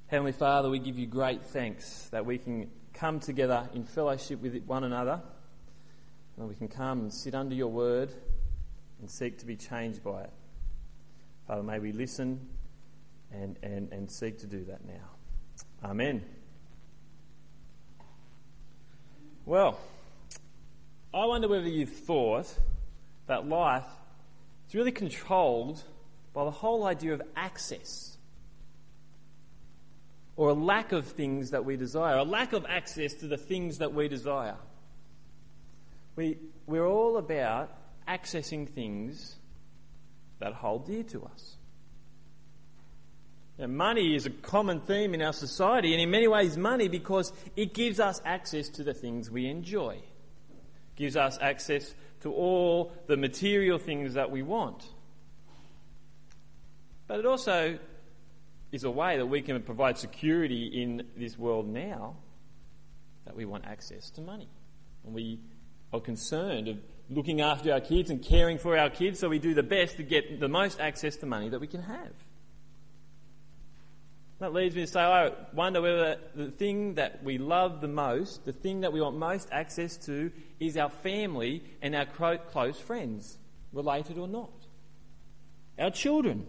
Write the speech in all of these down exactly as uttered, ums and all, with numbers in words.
Heavenly Father, we give you great thanks that we can come together in fellowship with one another, and we can come and sit under your word and seek to be changed by it. Father, may we listen and, and, and seek to do that now. Amen. Well, I wonder whether you've thought that life is really controlled by the whole idea of access, or a lack of things that we desire, a lack of access to the things that we desire. We, we're all about accessing things that hold dear to us. Now, money is a common theme in our society, and in many ways money because it gives us access to the things we enjoy. It gives us access to all the material things that we want. But it also is a way that we can provide security in this world now, that we want access to money. And we are concerned of looking after our kids and caring for our kids, so we do the best to get the most access to money that we can have. That leads me to say, I wonder whether the thing that we love the most, the thing that we want most access to, is our family and our close friends, related or not. Our children.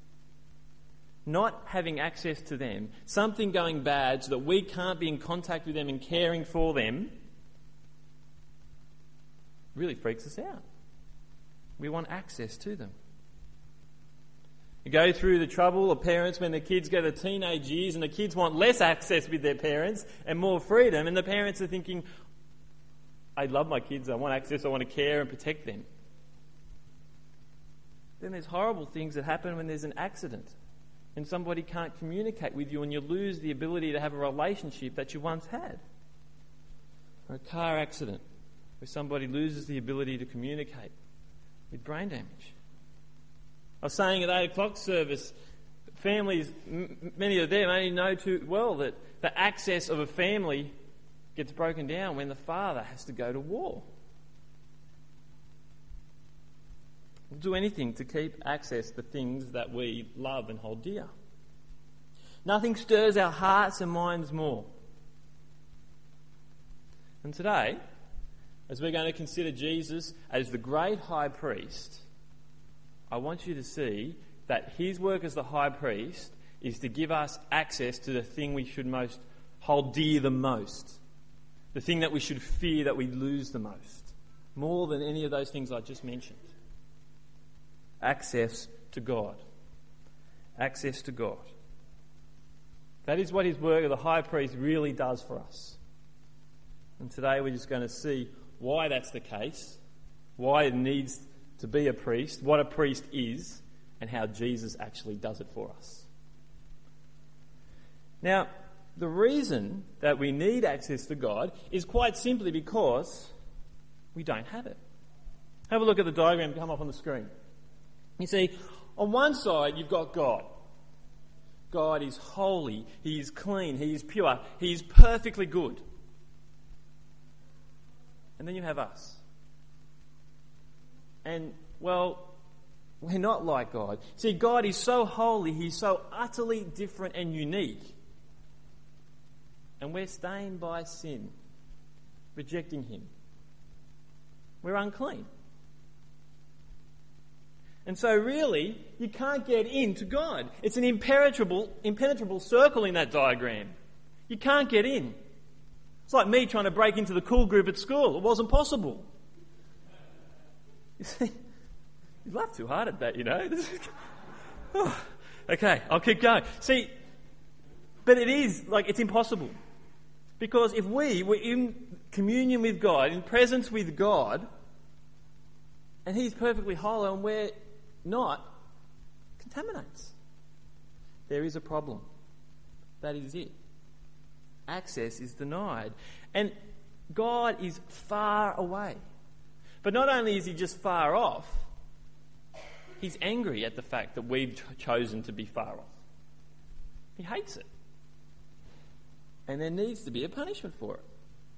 Not having access to them, something going bad so that we can't be in contact with them and caring for them, really freaks us out. We want access to them. You go through the trouble of parents when the kids go to teenage years and the kids want less access with their parents and more freedom, and the parents are thinking, I love my kids, I want access, I want to care and protect them. Then there's horrible things that happen when there's an accident and somebody can't communicate with you and you lose the ability to have a relationship that you once had. Or a car accident where somebody loses the ability to communicate with brain damage. I was saying at eight o'clock service, families, m- many of them only know too well that the access of a family gets broken down when the father has to go to war. We'll do anything to keep access to things that we love and hold dear. Nothing stirs our hearts and minds more. And today, as we're going to consider Jesus as the great high priest, I want you to see that his work as the high priest is to give us access to the thing we should most hold dear the most, the thing that we should fear that we lose the most, more than any of those things I just mentioned. Access to God. Access to God. That is what his work of the high priest really does for us. And today we're just going to see why that's the case, why it needs to be a priest, what a priest is, and how Jesus actually does it for us. Now, the reason that we need access to God is quite simply because we don't have it. Have a look at the diagram come up on the screen. You see, on one side you've got God. God is holy, he is clean, he is pure, he is perfectly good. And then you have us. And, well, we're not like God. See, God is so holy, he's so utterly different and unique. And we're stained by sin, rejecting him. We're unclean. And so really, you can't get into God. It's an impenetrable, impenetrable circle in that diagram. You can't get in. It's like me trying to break into the cool group at school. It wasn't possible. You see, you laugh too hard at that, you know. Oh, okay, I'll keep going. See, but it is, like, it's impossible. Because if we were in communion with God, in presence with God, and he's perfectly holy and we're not, contaminates. There is a problem. That is it. Access is denied. And God is far away. But not only is he just far off, he's angry at the fact that we've ch- chosen to be far off. He hates it. And there needs to be a punishment for it.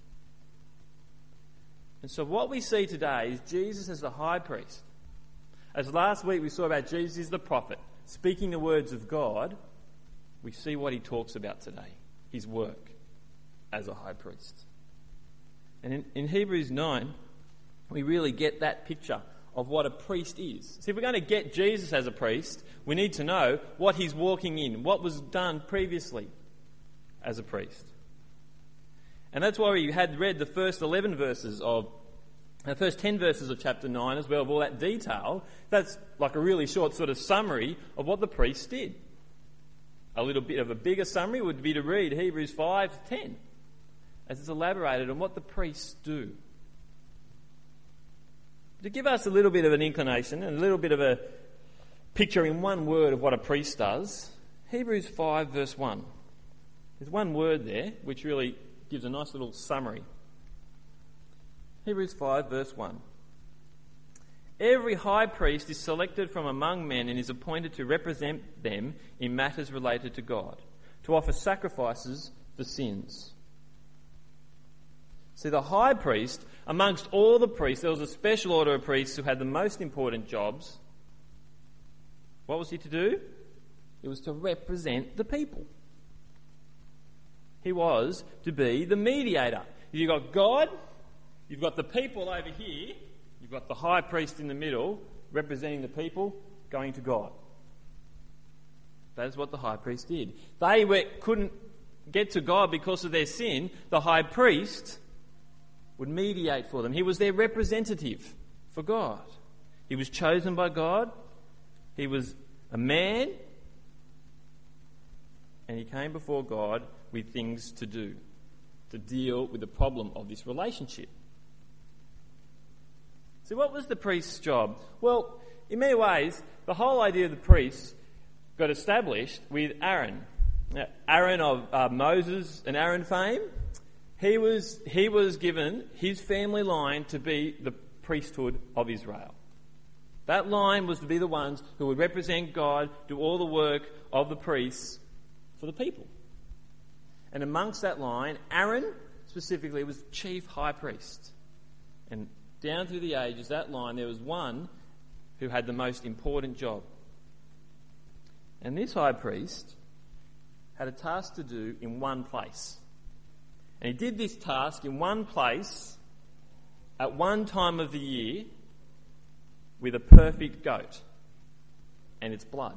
And so what we see today is Jesus as the high priest. As last week we saw about Jesus as the prophet, speaking the words of God. we see what he talks about today, his work as a high priest. And in, in Hebrews nine, we really get that picture of what a priest is. See, if we're going to get Jesus as a priest, we need to know what he's walking in, what was done previously as a priest. And that's why we had read the first eleven verses of, the first ten verses of chapter nine as well, of all that detail. That's like a really short sort of summary of what the priest did. A little bit of a bigger summary would be to read Hebrews five to ten, as it's elaborated on what the priests do. To give us a little bit of an inclination and a little bit of a picture in one word of what a priest does, Hebrews five verse one. There's one word there which really gives a nice little summary. Hebrews five verse one. Every high priest is selected from among men and is appointed to represent them in matters related to God, to offer sacrifices for sins. See, the high priest, amongst all the priests, there was a special order of priests who had the most important jobs. What was he to do? It was to represent the people. He was to be the mediator. You've got God, you've got the people over here, you've got the high priest in the middle, representing the people, going to God. That is what the high priest did. They were, couldn't get to God because of their sin. The high priest would mediate for them. He was their representative for God. He was chosen by God. He was a man. And he came before God with things to do, to deal with the problem of this relationship. So what was the priest's job? Well, in many ways, the whole idea of the priest got established with Aaron. Now, Aaron of uh, Moses and Aaron fame, he was, he was given his family line to be the priesthood of Israel. That line was to be the ones who would represent God, do all the work of the priests for the people. And amongst that line, Aaron specifically was chief high priest. And down through the ages, that line, there was one who had the most important job. And this high priest had a task to do in one place. And he did this task in one place at one time of the year with a perfect goat and its blood.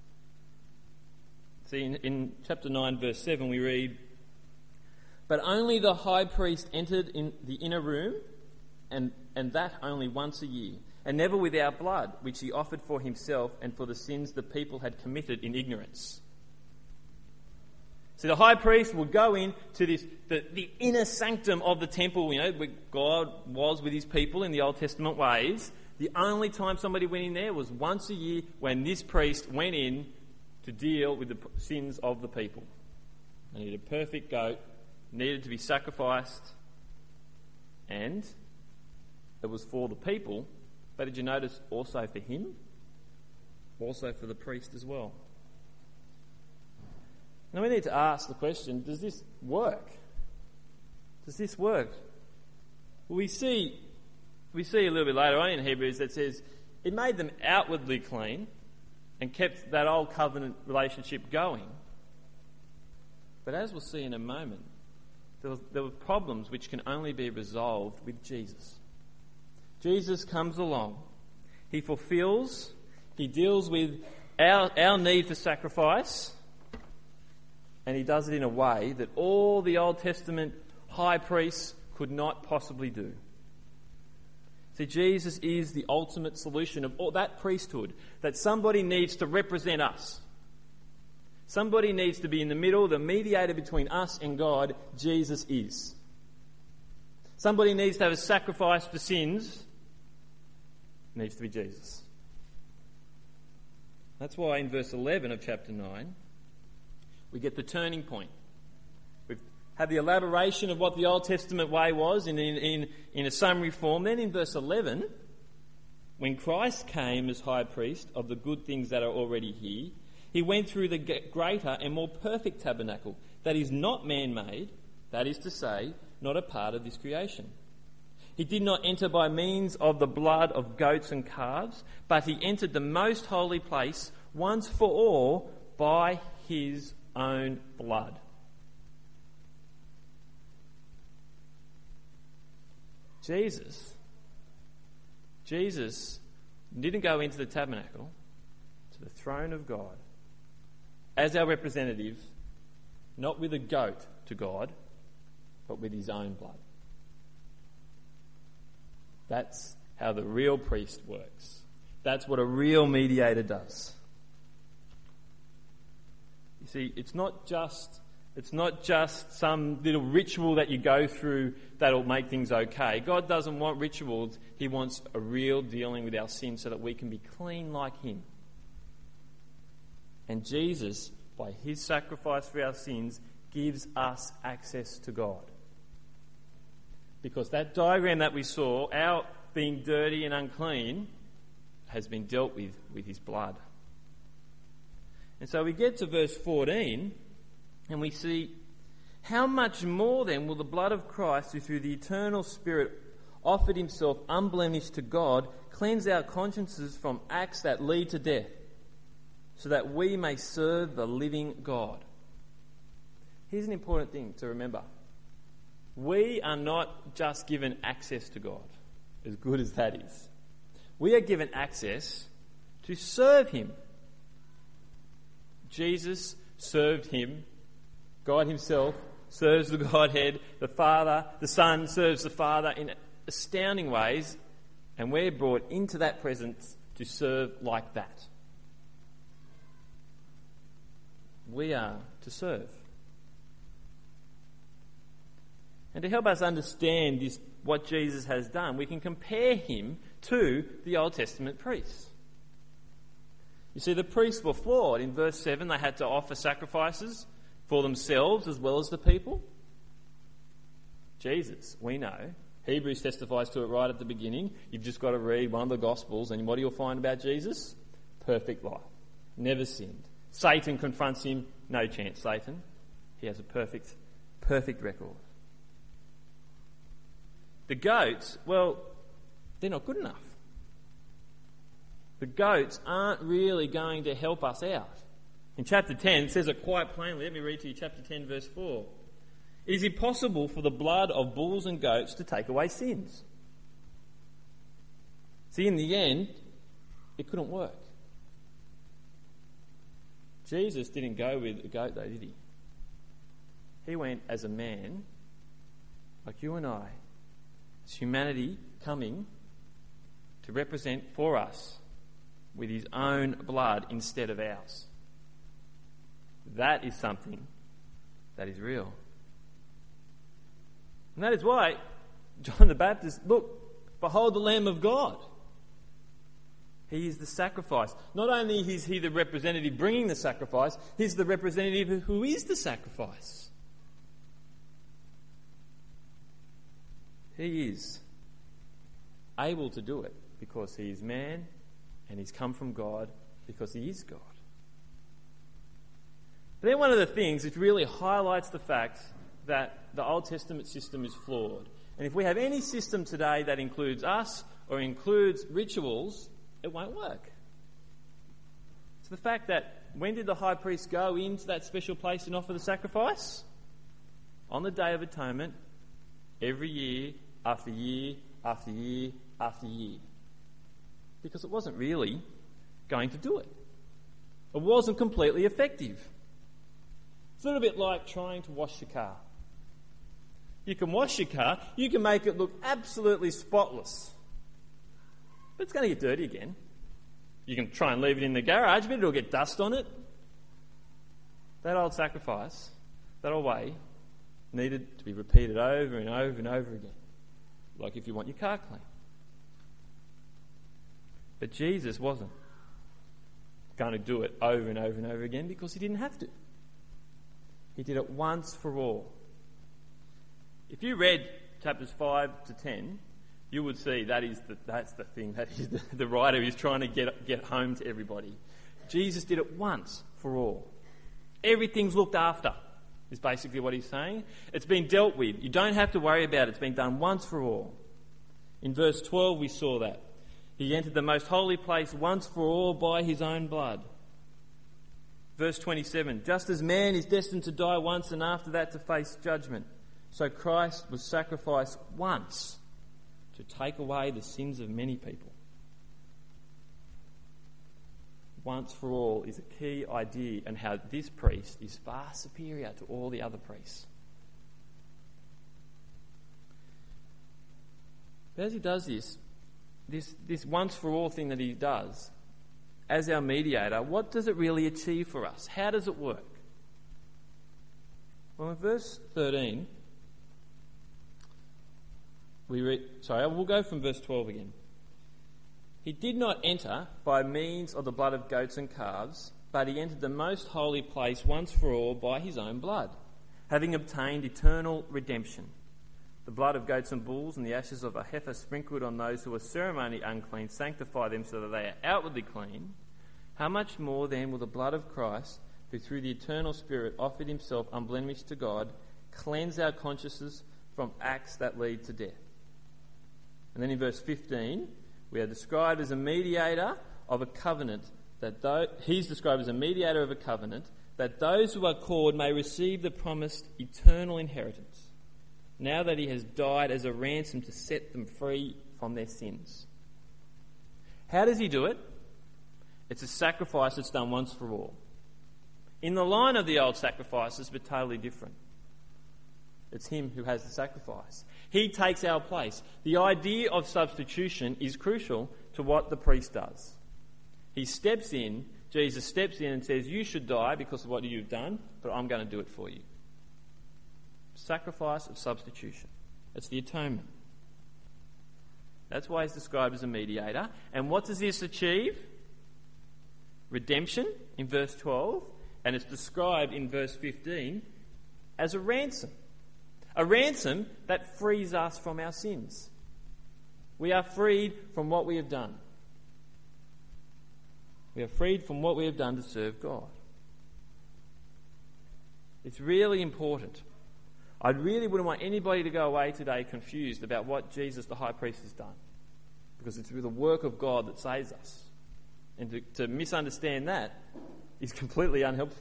See, in, in chapter nine, verse seven, we read, "But only the high priest entered in the inner room, and, and that only once a year, and never without blood, which he offered for himself and for the sins the people had committed in ignorance." So the high priest would go into this the, the inner sanctum of the temple, you know, where God was with his people in the Old Testament ways. The only time somebody went in there was once a year, when this priest went in to deal with the sins of the people. They needed a perfect goat, needed to be sacrificed, and it was for the people. But did you notice also for him? Also for the priest as well. Now we need to ask the question, does this work? Does this work? Well, we see, we see a little bit later on in Hebrews that says it made them outwardly clean and kept that old covenant relationship going. But as we'll see in a moment, there, was, there were problems which can only be resolved with Jesus. Jesus comes along. He fulfills, he deals with our, our need for sacrifice, and he does it in a way that all the Old Testament high priests could not possibly do. See, Jesus is the ultimate solution of all that priesthood, that somebody needs to represent us. Somebody needs to be in the middle, the mediator between us and God. Jesus is. Somebody needs to have a sacrifice for sins. It needs to be Jesus. That's why in verse eleven of chapter nine, we get the turning point. We've had the elaboration of what the Old Testament way was in, in, in, in a summary form. Then in verse eleven, when Christ came as high priest of the good things that are already here, he went through the greater and more perfect tabernacle that is not man-made, that is to say, not a part of this creation. He did not enter by means of the blood of goats and calves, but he entered the most holy place once for all by his own blood. Jesus, Jesus didn't go into the tabernacle, to the throne of God, as our representative, not with a goat to God, but with his own blood. That's how the real priest works. That's what a real mediator does. You see, it's not just it's not just some little ritual that you go through that'll make things okay. God doesn't want rituals. He wants a real dealing with our sin so that we can be clean like him. And Jesus, by his sacrifice for our sins, gives us access to God. Because that diagram that we saw, our being dirty and unclean, has been dealt with with his blood. And so we get to verse fourteen and we see, how much more then will the blood of Christ, who through the eternal Spirit offered himself unblemished to God, cleanse our consciences from acts that lead to death, so that we may serve the living God. Here's an important thing to remember. We are not just given access to God, as good as that is. We are given access to serve him. Jesus served him. God himself serves the Godhead. The Father, the Son serves the Father in astounding ways. And we're brought into that presence to serve like that. We are to serve. And to help us understand this, what Jesus has done, we can compare him to the Old Testament priests. You see, the priests were flawed. In verse seven, they had to offer sacrifices for themselves as well as the people. Jesus, we know, Hebrews testifies to it right at the beginning. You've just got to read one of the Gospels, and what do you find about Jesus? Perfect life. Never sinned. Satan confronts him. No chance, Satan. He has a perfect, perfect record. The goats, well, they're not good enough. The goats aren't really going to help us out. In chapter ten, it says it quite plainly. Let me read to you chapter ten, verse four. It is impossible for the blood of bulls and goats to take away sins. See, in the end, it couldn't work. Jesus didn't go with a goat, though, did he? He went as a man, like you and I. It's humanity coming to represent for us with his own blood instead of ours. That is something that is real. And that is why John the Baptist, look, behold the Lamb of God. He is the sacrifice. Not only is he the representative bringing the sacrifice, he's the representative who is the sacrifice. He is able to do it because he is man and he's come from God because he is God. But then one of the things which really highlights the fact that the Old Testament system is flawed. And if we have any system today that includes us or includes rituals, it won't work. So the fact that when did the high priest go into that special place and offer the sacrifice? On the Day of Atonement, every year, after year, after year, after year. Because it wasn't really going to do it. It wasn't completely effective. It's a little bit like trying to wash your car. You can wash your car, you can make it look absolutely spotless. But it's going to get dirty again. You can try and leave it in the garage, but it'll get dust on it. That old sacrifice, that old way, needed to be repeated over and over and over again. Like if you want your car clean. But Jesus wasn't going to do it over and over and over again because he didn't have to. He did it once for all. If you read chapters five to ten, you would see that is the, that's the thing that is the, the writer is trying to get, get home to everybody. Jesus did it once for all. Everything's looked after, is basically what he's saying. It's been dealt with. You don't have to worry about it. It's been done once for all. In verse twelve, we saw that. He entered the most holy place once for all by his own blood. Verse twenty-seven, just as man is destined to die once and after that to face judgment, so Christ was sacrificed once to take away the sins of many people. Once for all is a key idea, and how this priest is far superior to all the other priests. But as he does this, this, this once for all thing that he does, as our mediator, what does it really achieve for us? How does it work? Well, in verse thirteen, we read, sorry, we'll go from verse twelve again. He did not enter by means of the blood of goats and calves, but he entered the most holy place once for all by his own blood, having obtained eternal redemption. The blood of goats and bulls and the ashes of a heifer sprinkled on those who are ceremonially unclean sanctify them so that they are outwardly clean. How much more then will the blood of Christ, who through the eternal Spirit offered himself unblemished to God, cleanse our consciences from acts that lead to death? And then in verse fifteen, we are described as a mediator of a covenant, that though, he's described as a mediator of a covenant, that those who are called may receive the promised eternal inheritance, now that he has died as a ransom to set them free from their sins. How does he do it? It's a sacrifice that's done once for all. In the line of the old sacrifices, but totally different. It's him who has the sacrifice. He takes our place. The idea of substitution is crucial to what the priest does. He steps in, Jesus steps in and says, you should die because of what you've done, but I'm going to do it for you. Sacrifice of substitution. It's the atonement. That's why he's described as a mediator. And what does this achieve? Redemption in verse twelve, and it's described in verse fifteen as a ransom. A ransom that frees us from our sins. We are freed from what we have done. We are freed from what we have done to serve God. It's really important. I really wouldn't want anybody to go away today confused about what Jesus the high priest has done, because it's through the work of God that saves us. And to, to misunderstand that is completely unhelpful.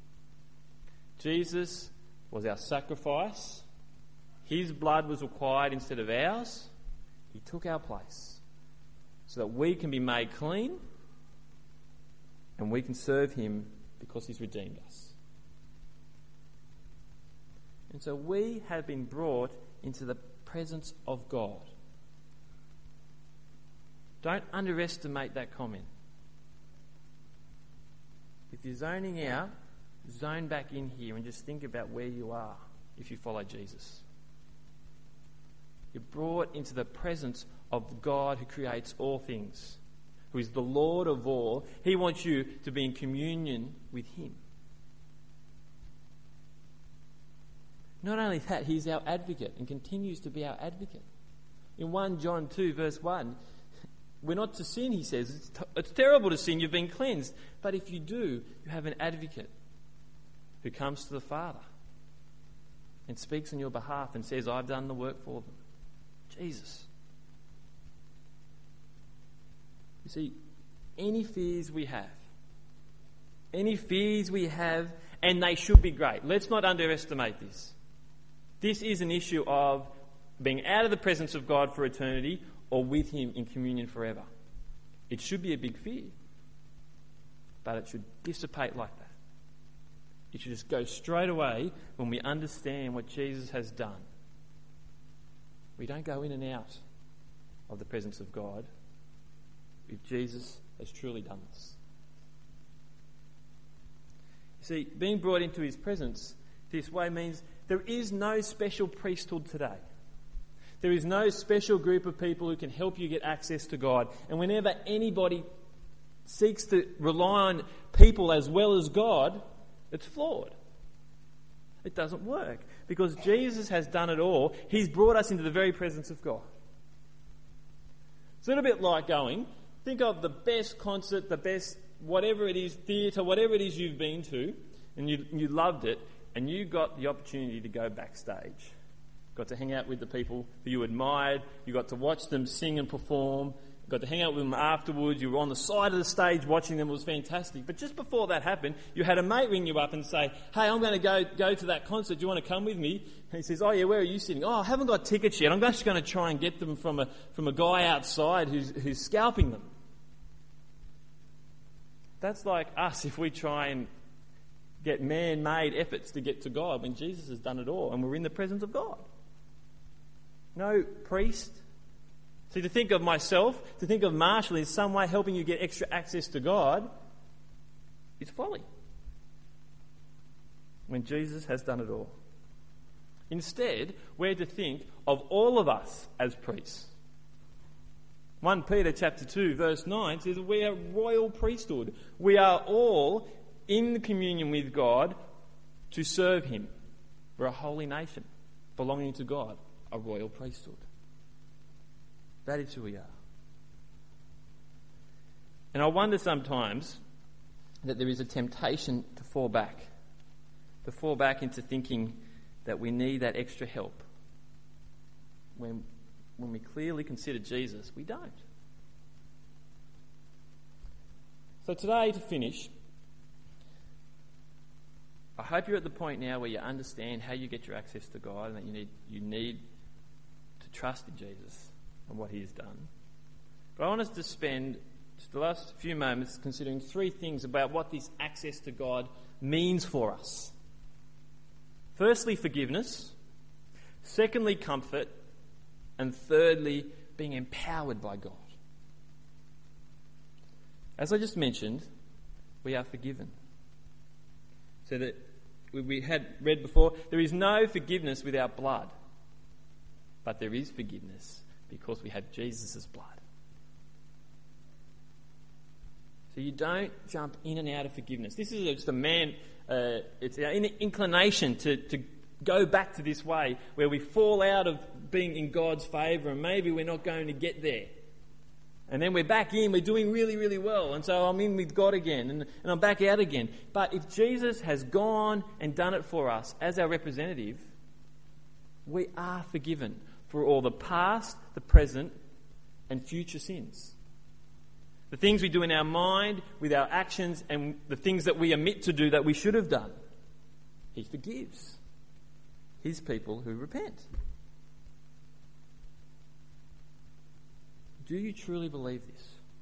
Jesus was our sacrifice. His blood was required instead of ours. He took our place so that we can be made clean and we can serve him because he's redeemed us. And so we have been brought into the presence of God. Don't underestimate that comment. If you're zoning out, zone back in here and just think about where you are if you follow Jesus. You're brought into the presence of God who creates all things, who is the Lord of all. He wants you to be in communion with him. Not only that, he's our advocate and continues to be our advocate. In First John two verse one, we're not to sin, he says. It's, t- it's terrible to sin, you've been cleansed. But if you do, you have an advocate who comes to the Father and speaks on your behalf and says, I've done the work for them. Jesus. You see, any fears we have, any fears we have, and they should be great. Let's not underestimate this. This is an issue of being out of the presence of God for eternity or with him in communion forever. It should be a big fear, but it should dissipate like that. It should just go straight away when we understand what Jesus has done. We don't go in and out of the presence of God if Jesus has truly done this. You see, being brought into his presence this way means there is no special priesthood today. There is no special group of people who can help you get access to God. And whenever anybody seeks to rely on people as well as God, it's flawed. It doesn't work. Because Jesus has done it all. He's brought us into the very presence of God. It's a little bit like going, think of the best concert, the best whatever it is, theatre, whatever it is you've been to, and you, you loved it, and you got the opportunity to go backstage. Got to hang out with the people who you admired. You got to watch them sing and perform. got to hang out with them afterwards. You were on the side of the stage watching them. It was fantastic. But just before that happened, you had a mate ring you up and say, hey, I'm going to go go to that concert. Do you want to come with me? And he says, oh, yeah, where are you sitting? Oh, I haven't got tickets yet. I'm actually going to try and get them from a, from a guy outside who's, who's scalping them. That's like us if we try and get man-made efforts to get to God when Jesus has done it all and we're in the presence of God. No priest. See, to think of myself, to think of Marshall in some way helping you get extra access to God is folly. When Jesus has done it all. Instead, we're to think of all of us as priests. First Peter chapter two verse nine says we are royal priesthood. We are all in communion with God to serve him. We're a holy nation belonging to God, a royal priesthood. That is who we are. And I wonder sometimes that there is a temptation to fall back, to fall back into thinking that we need that extra help. When, when we clearly consider Jesus, we don't. So today, to finish, I hope you're at the point now where you understand how you get your access to God and that you need you need to trust in Jesus and what he has done. But I want us to spend just the last few moments considering three things about what this access to God means for us. Firstly, forgiveness. Secondly, comfort. And thirdly, being empowered by God. As I just mentioned, we are forgiven. So that we had read before, there is no forgiveness without blood. But there is forgiveness because we have Jesus' blood. So you don't jump in and out of forgiveness. This is just a man, uh, it's our inclination to, to go back to this way where we fall out of being in God's favour and maybe we're not going to get there. And then we're back in, we're doing really, really well. And so I'm in with God again and, and I'm back out again. But if Jesus has gone and done it for us as our representative, we are forgiven for all the past, the present and future sins. The things we do in our mind, with our actions, and the things that we omit to do that we should have done. He forgives his people who repent. Do you truly believe this?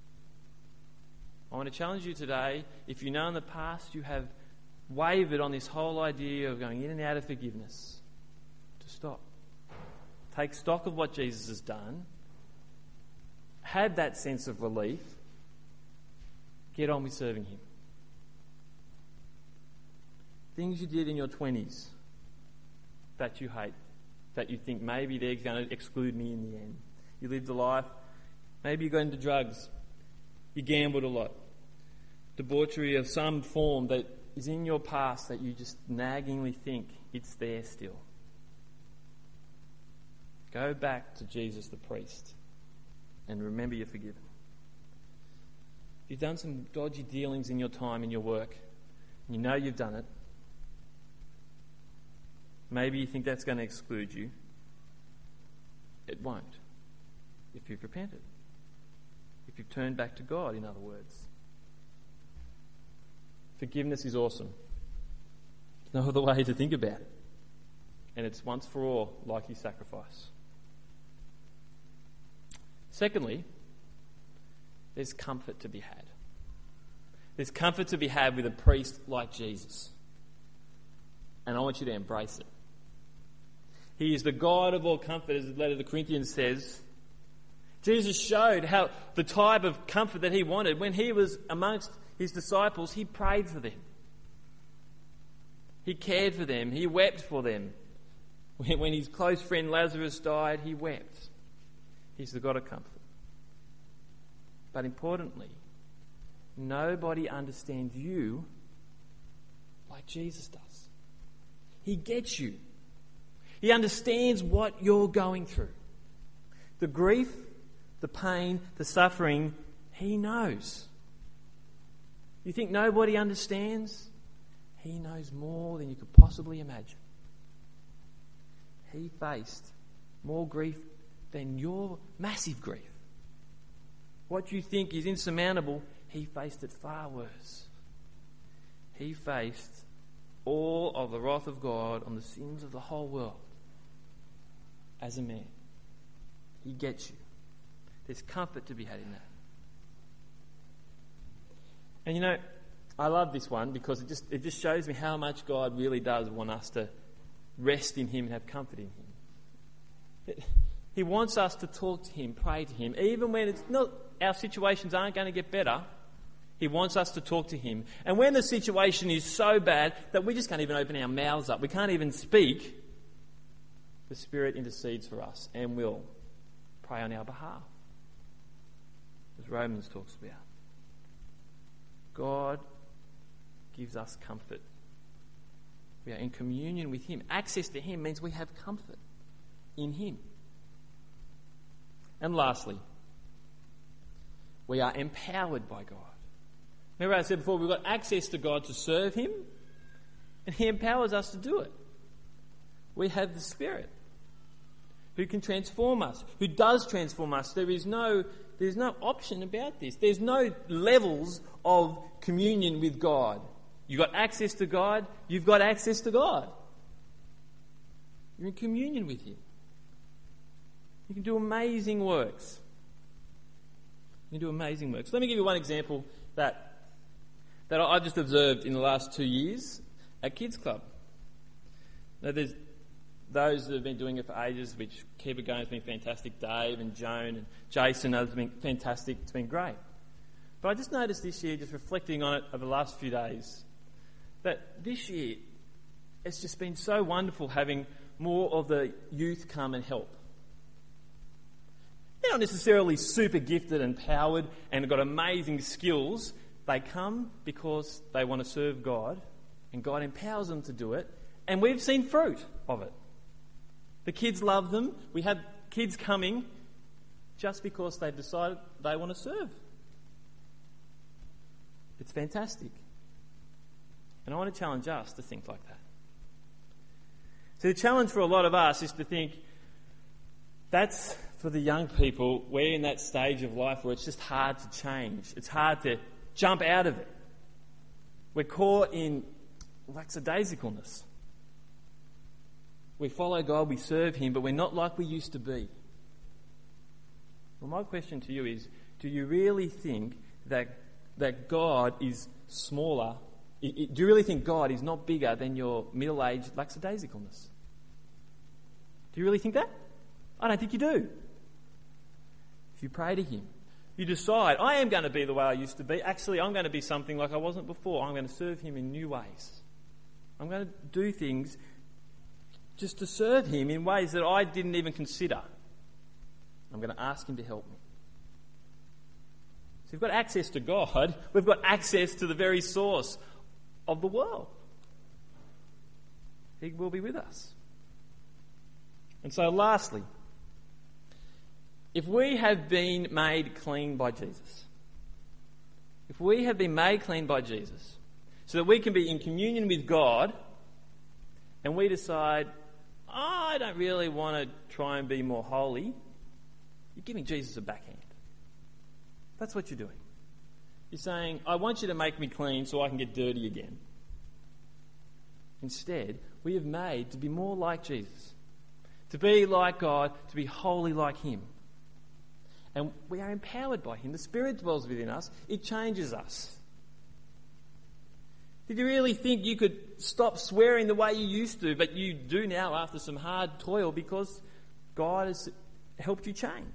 I want to challenge you today, if you know in the past you have wavered on this whole idea of going in and out of forgiveness, to stop. Take stock of what Jesus has done. Have that sense of relief. Get on with serving him. Things you did in your twenties that you hate, that you think maybe they're going to exclude me in the end. You lived a life, maybe you got into drugs, you gambled a lot, debauchery of some form that is in your past that you just naggingly think it's there still. Go back to Jesus the priest and remember you're forgiven. If you've done some dodgy dealings in your time, in your work, and you know you've done it, maybe you think that's going to exclude you. It won't. If you've repented. If you've turned back to God, in other words. Forgiveness is awesome. There's no other way to think about it. And it's once for all, like his sacrifice. Secondly, there's comfort to be had. There's comfort to be had with a priest like Jesus. And I want you to embrace it. He is the God of all comfort, as the letter to the Corinthians says. Jesus showed how the type of comfort that he wanted. When he was amongst his disciples, he prayed for them. He cared for them. He wept for them. When his close friend Lazarus died, he wept. He's the God of comfort. But importantly, nobody understands you like Jesus does. He gets you. He understands what you're going through. The grief, the pain, the suffering, he knows. You think nobody understands? He knows more than you could possibly imagine. He faced more grief than your massive grief. What you think is insurmountable, he faced it far worse. He faced all of the wrath of God on the sins of the whole world as a man. He gets you. There's comfort to be had in that. And you know, I love this one because it just it just shows me how much God really does want us to rest in him and have comfort in him. It, he wants us to talk to him, pray to him, even when it's not, our situations aren't going to get better. He wants us to talk to him. And when the situation is so bad that we just can't even open our mouths up, we can't even speak, the Spirit intercedes for us and will pray on our behalf. As Romans talks about. God gives us comfort. We are in communion with him. Access to him means we have comfort in him. And lastly, we are empowered by God. Remember I said before, we've got access to God to serve him, and he empowers us to do it. We have the Spirit who can transform us, who does transform us. There is no, there's no option about this. There's no levels of communion with God. You've got access to God, you've got access to God. You're in communion with him. You can do amazing works. You can do amazing works. Let me give you one example that that I've just observed in the last two years at Kids Club. Now, there's those that have been doing it for ages, which keep it going, has been fantastic. Dave and Joan and Jason, others have been fantastic. It's been great. But I just noticed this year, just reflecting on it over the last few days, that this year it's just been so wonderful having more of the youth come and help. They're not necessarily super gifted and powered and have got amazing skills. They come because they want to serve God, and God empowers them to do it, and we've seen fruit of it. The kids love them. We have kids coming just because they've decided they want to serve. It's fantastic. And I want to challenge us to think like that. So the challenge for a lot of us is to think, that's for the young people. We're in that stage of life where it's just hard to change. It's hard to jump out of it. We're caught in lackadaisicalness. We follow God, we serve him, but we're not like we used to be. Well, my question to you is, do you really think that that God is smaller? Do you really think God is not bigger than your middle-aged lackadaisicalness? Do you really think that? I don't think you do. If you pray to him, you decide, I am going to be the way I used to be. Actually, I'm going to be something like I wasn't before. I'm going to serve him in new ways. I'm going to do things just to serve him in ways that I didn't even consider. I'm going to ask him to help me. So we've got access to God. We've got access to the very source of the world. He will be with us. And so lastly, if we have been made clean by Jesus, if we have been made clean by Jesus, so that we can be in communion with God, and we decide, oh, I don't really want to try and be more holy, you're giving Jesus a backhand. That's what you're doing. You're saying, I want you to make me clean so I can get dirty again. Instead, we have made to be more like Jesus, to be like God, to be holy like him. And we are empowered by him. The Spirit dwells within us. It changes us. Did you really think you could stop swearing the way you used to, but you do now after some hard toil because God has helped you change?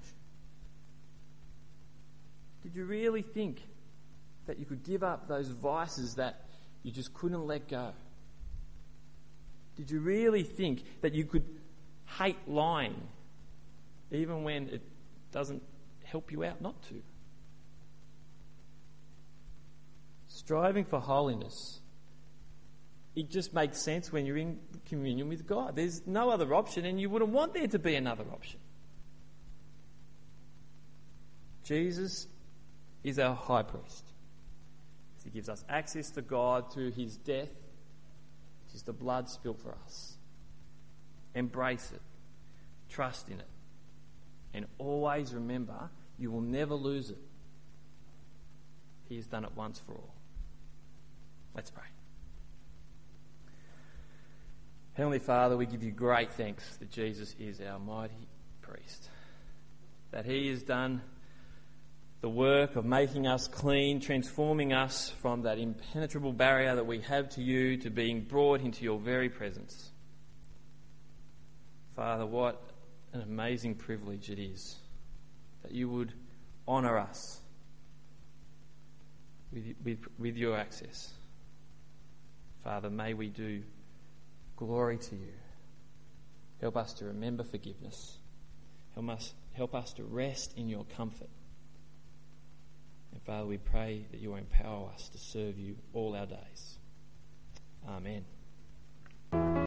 Did you really think that you could give up those vices that you just couldn't let go? Did you really think that you could hate lying even when it doesn't help you out not to? Striving for holiness, it just makes sense when you're in communion with God. There's no other option, and you wouldn't want there to be another option. Jesus is our high priest. He gives us access to God through his death, which is the blood spilt for us. Embrace it. Trust in it. And always remember, you will never lose it he has done it once for all. Let's pray. Heavenly Father, we give you great thanks that Jesus is our mighty priest, that he has done the work of making us clean, transforming us from that impenetrable barrier that we have to you to being brought into your very presence. Father, what an amazing privilege it is that you would honour us with, with, with your access. Father, may we do glory to you. Help us to remember forgiveness. Help us, help us to rest in your comfort. And Father, we pray that you will empower us to serve you all our days. Amen.